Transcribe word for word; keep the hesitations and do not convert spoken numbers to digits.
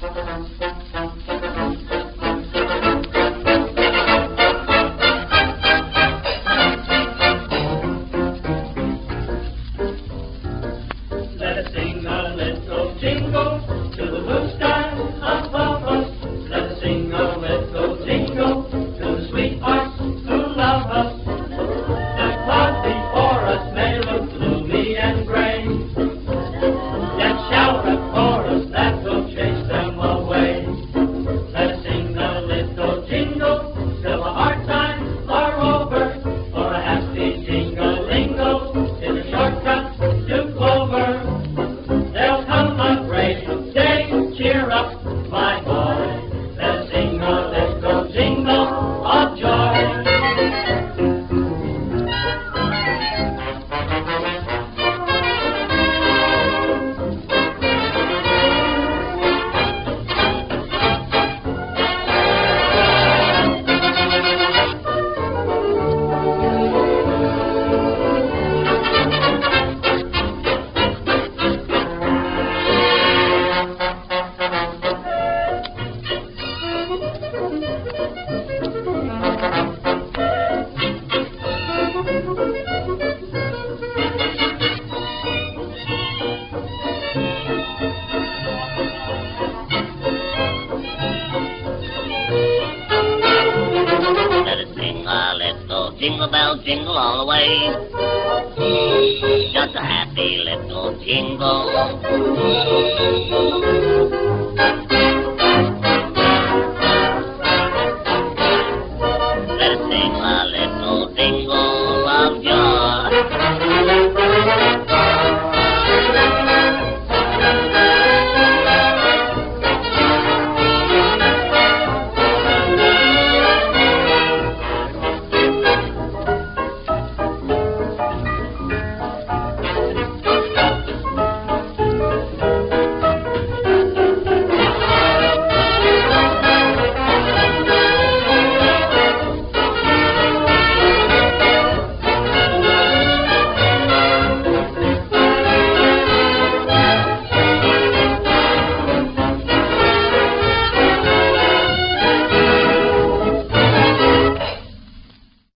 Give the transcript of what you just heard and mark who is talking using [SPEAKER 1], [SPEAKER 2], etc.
[SPEAKER 1] Let us sing a little jingle to the blue sky above us. Let us sing a little jingle to the sweethearts who love us. The clouds before us may look gloomy and gray, yet shout a chorus that will chase them away. Let us sing a little jingle till the hard times are over, for a happy jingle-lingle is a shortcut to Clover. There'll come a great day, cheer up, my boy. Let us sing a little jingle of joy.
[SPEAKER 2] Let us sing a little jingle bell jingle all the way. Just a happy little jingle.